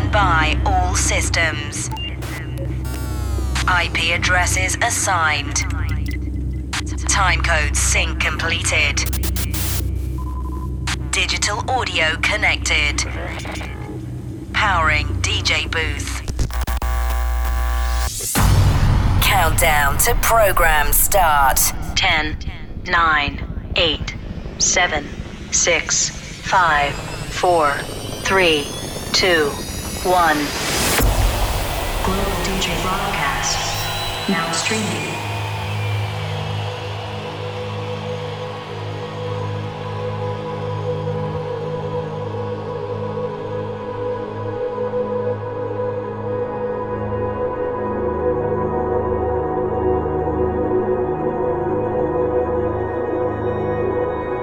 Stand by all systems. IP addresses assigned. Timecode sync completed. Digital audio connected. Powering DJ booth. Countdown to program start. 10, 9, 8, 7, 6, 5, 4, 3, 2, 1. Global DJ broadcast. Now streaming.